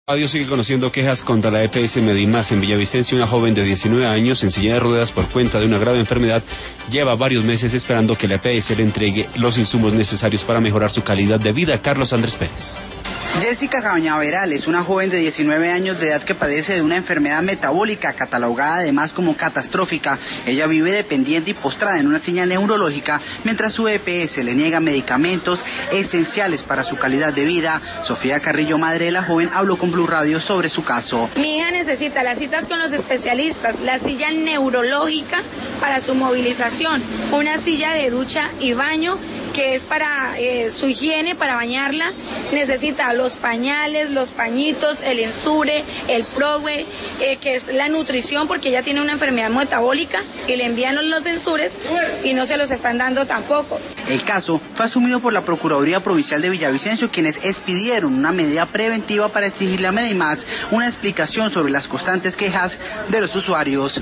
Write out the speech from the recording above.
Radio sigue conociendo quejas contra la EPS Medimás en Villavicencio. Una joven de 19 años en silla de ruedas por cuenta de una grave enfermedad lleva varios meses esperando que la EPS le entregue los insumos necesarios para mejorar su calidad de vida. Carlos Andrés Pérez. Jessica Cañaveral es una joven de 19 años de edad que padece de una enfermedad metabólica catalogada además como catastrófica. Ella vive dependiente y postrada en una silla neurológica mientras su EPS le niega medicamentos esenciales para su calidad de vida. Sofía Carrillo, madre de la joven, habló con Blue Radio sobre su caso. Mi hija necesita las citas con los especialistas, la silla neurológica para su movilización, una silla de ducha y baño que es para su higiene, para bañarla, necesita los pañales, los pañitos, el ensure, el Progue, que es la nutrición porque ella tiene una enfermedad metabólica y le envían los ensures y no se los están dando tampoco. El caso fue asumido por la Procuraduría Provincial de Villavicencio, quienes expidieron una medida preventiva para exigirle a Medimás una explicación sobre las constantes quejas de los usuarios.